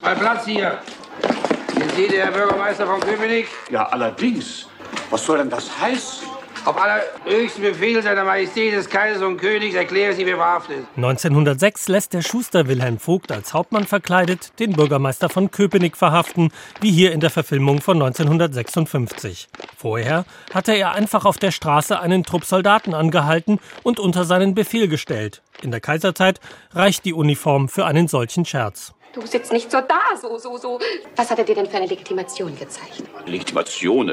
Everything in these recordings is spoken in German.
Mal Platz hier. Sind Sie der Bürgermeister von Köpenick? Ja, allerdings. Was soll denn das heißen? Auf allerhöchsten Befehl seiner Majestät des Kaisers und Königs erkläre ich Sie für verhaftet. 1906 lässt der Schuster Wilhelm Vogt als Hauptmann verkleidet den Bürgermeister von Köpenick verhaften, wie hier in der Verfilmung von 1956. Vorher hatte er einfach auf der Straße einen Trupp Soldaten angehalten und unter seinen Befehl gestellt. In der Kaiserzeit reicht die Uniform für einen solchen Scherz. Du sitzt nicht so da, so. Was hat er dir denn für eine Legitimation gezeigt? Legitimation?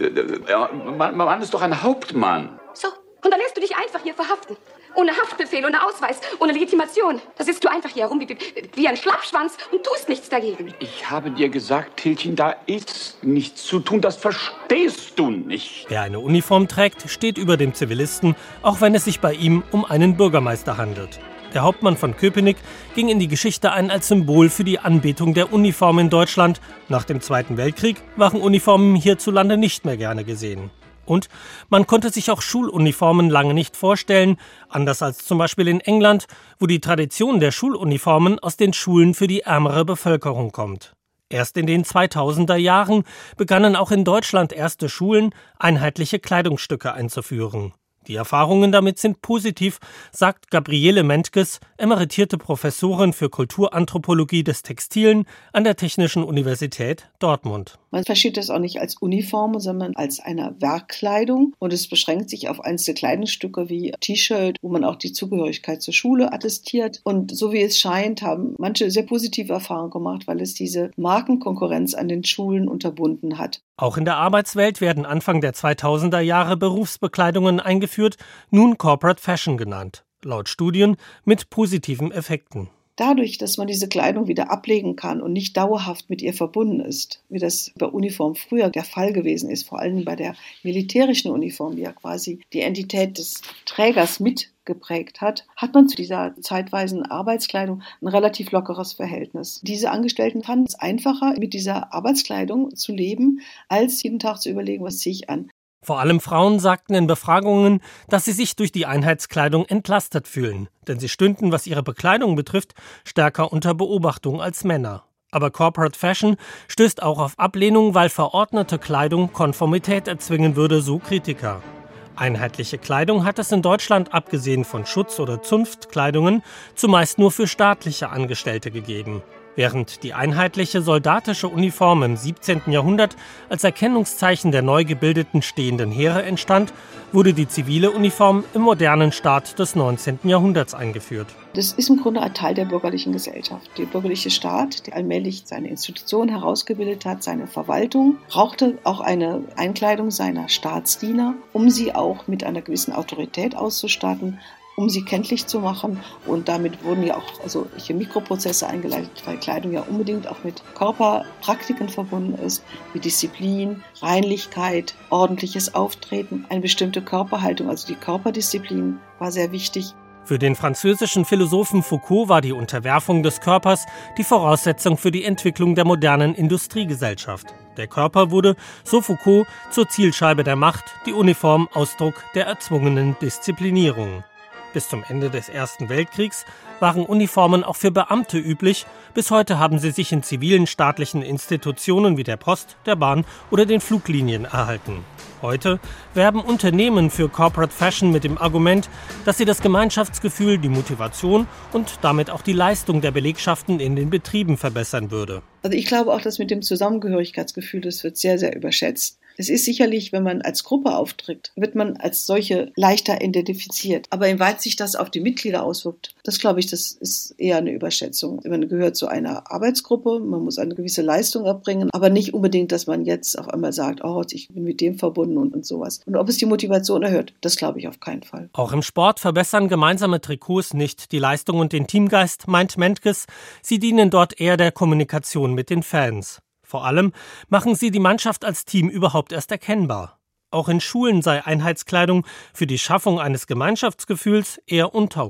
Man ist doch ein Hauptmann. So, und dann lässt du dich einfach hier verhaften. Ohne Haftbefehl, ohne Ausweis, ohne Legitimation. Da sitzt du einfach hier herum wie ein Schlappschwanz und tust nichts dagegen. Ich habe dir gesagt, Tilchen, da ist nichts zu tun. Das verstehst du nicht. Wer eine Uniform trägt, steht über dem Zivilisten, auch wenn es sich bei ihm um einen Bürgermeister handelt. Der Hauptmann von Köpenick ging in die Geschichte ein als Symbol für die Anbetung der Uniform in Deutschland. Nach dem Zweiten Weltkrieg waren Uniformen hierzulande nicht mehr gerne gesehen. Und man konnte sich auch Schuluniformen lange nicht vorstellen, anders als zum Beispiel in England, wo die Tradition der Schuluniformen aus den Schulen für die ärmere Bevölkerung kommt. Erst in den 2000er Jahren begannen auch in Deutschland erste Schulen, einheitliche Kleidungsstücke einzuführen. Die Erfahrungen damit sind positiv, sagt Gabriele Mentges, emeritierte Professorin für Kulturanthropologie des Textilen an der Technischen Universität Dortmund. Man versteht das auch nicht als Uniform, sondern als eine Werkkleidung. Und es beschränkt sich auf einzelne Kleidungsstücke wie T-Shirt, wo man auch die Zugehörigkeit zur Schule attestiert. Und so wie es scheint, haben manche sehr positive Erfahrungen gemacht, weil es diese Markenkonkurrenz an den Schulen unterbunden hat. Auch in der Arbeitswelt werden Anfang der 2000er Jahre Berufsbekleidungen eingeführt, nun Corporate Fashion genannt. Laut Studien mit positiven Effekten. Dadurch, dass man diese Kleidung wieder ablegen kann und nicht dauerhaft mit ihr verbunden ist, wie das bei Uniform früher der Fall gewesen ist, vor allem bei der militärischen Uniform, die ja quasi die Identität des Trägers mitgeprägt hat, hat man zu dieser zeitweisen Arbeitskleidung ein relativ lockeres Verhältnis. Diese Angestellten fanden es einfacher, mit dieser Arbeitskleidung zu leben, als jeden Tag zu überlegen, was ziehe ich an. Vor allem Frauen sagten in Befragungen, dass sie sich durch die Einheitskleidung entlastet fühlen, denn sie stünden, was ihre Bekleidung betrifft, stärker unter Beobachtung als Männer. Aber Corporate Fashion stößt auch auf Ablehnung, weil verordnete Kleidung Konformität erzwingen würde, so Kritiker. Einheitliche Kleidung hat es in Deutschland, abgesehen von Schutz- oder Zunftkleidungen, zumeist nur für staatliche Angestellte gegeben. Während die einheitliche soldatische Uniform im 17. Jahrhundert als Erkennungszeichen der neu gebildeten stehenden Heere entstand, wurde die zivile Uniform im modernen Staat des 19. Jahrhunderts eingeführt. Das ist im Grunde ein Teil der bürgerlichen Gesellschaft. Der bürgerliche Staat, der allmählich seine Institutionen herausgebildet hat, seine Verwaltung, brauchte auch eine Einkleidung seiner Staatsdiener, um sie auch mit einer gewissen Autorität auszustatten, um sie kenntlich zu machen. Und damit wurden ja auch solche Mikroprozesse eingeleitet, weil Kleidung ja unbedingt auch mit Körperpraktiken verbunden ist, wie Disziplin, Reinlichkeit, ordentliches Auftreten, eine bestimmte Körperhaltung, also die Körperdisziplin war sehr wichtig. Für den französischen Philosophen Foucault war die Unterwerfung des Körpers die Voraussetzung für die Entwicklung der modernen Industriegesellschaft. Der Körper wurde, so Foucault, zur Zielscheibe der Macht, die Uniform Ausdruck der erzwungenen Disziplinierung. Bis zum Ende des Ersten Weltkriegs waren Uniformen auch für Beamte üblich. Bis heute haben sie sich in zivilen staatlichen Institutionen wie der Post, der Bahn oder den Fluglinien erhalten. Heute werben Unternehmen für Corporate Fashion mit dem Argument, dass sie das Gemeinschaftsgefühl, die Motivation und damit auch die Leistung der Belegschaften in den Betrieben verbessern würde. Also ich glaube auch, dass mit dem Zusammengehörigkeitsgefühl, das wird sehr, sehr überschätzt. Es ist sicherlich, wenn man als Gruppe auftritt, wird man als solche leichter identifiziert. Aber inwieweit sich das auf die Mitglieder auswirkt, das glaube ich, das ist eher eine Überschätzung. Man gehört zu einer Arbeitsgruppe, man muss eine gewisse Leistung erbringen, aber nicht unbedingt, dass man jetzt auf einmal sagt, oh, ich bin mit dem verbunden und sowas. Und ob es die Motivation erhöht, das glaube ich auf keinen Fall. Auch im Sport verbessern gemeinsame Trikots nicht die Leistung und den Teamgeist, meint Mentges. Sie dienen dort eher der Kommunikation mit den Fans. Vor allem machen sie die Mannschaft als Team überhaupt erst erkennbar. Auch in Schulen sei Einheitskleidung für die Schaffung eines Gemeinschaftsgefühls eher untauglich.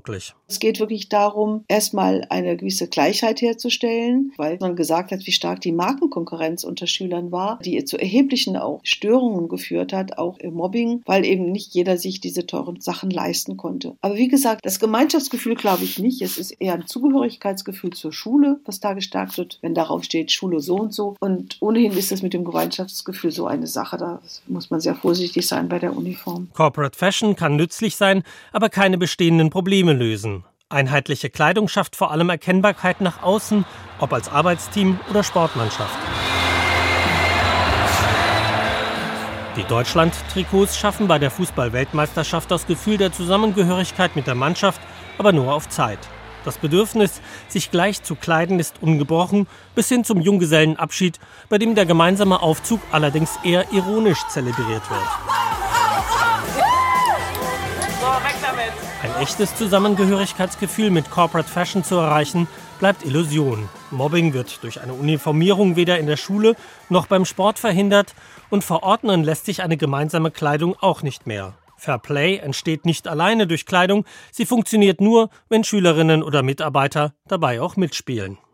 Es geht wirklich darum, erstmal eine gewisse Gleichheit herzustellen, weil man gesagt hat, wie stark die Markenkonkurrenz unter Schülern war, die zu erheblichen auch Störungen geführt hat, auch im Mobbing, weil eben nicht jeder sich diese teuren Sachen leisten konnte. Aber wie gesagt, das Gemeinschaftsgefühl glaube ich nicht. Es ist eher ein Zugehörigkeitsgefühl zur Schule, was da gestärkt wird, wenn darauf steht Schule so und so. Und ohnehin ist das mit dem Gemeinschaftsgefühl so eine Sache. Da muss man sehr vorsichtig sein bei der Uniform. Corporate Fashion kann nützlich sein, aber keine bestehenden Probleme lösen. Einheitliche Kleidung schafft vor allem Erkennbarkeit nach außen, ob als Arbeitsteam oder Sportmannschaft. Die Deutschland-Trikots schaffen bei der Fußball-Weltmeisterschaft das Gefühl der Zusammengehörigkeit mit der Mannschaft, aber nur auf Zeit. Das Bedürfnis, sich gleich zu kleiden, ist ungebrochen, bis hin zum Junggesellenabschied, bei dem der gemeinsame Aufzug allerdings eher ironisch zelebriert wird. Ein echtes Zusammengehörigkeitsgefühl mit Corporate Fashion zu erreichen, bleibt Illusion. Mobbing wird durch eine Uniformierung weder in der Schule noch beim Sport verhindert und verordnen lässt sich eine gemeinsame Kleidung auch nicht mehr. Fair Play entsteht nicht alleine durch Kleidung, sie funktioniert nur, wenn Schülerinnen oder Mitarbeiter dabei auch mitspielen.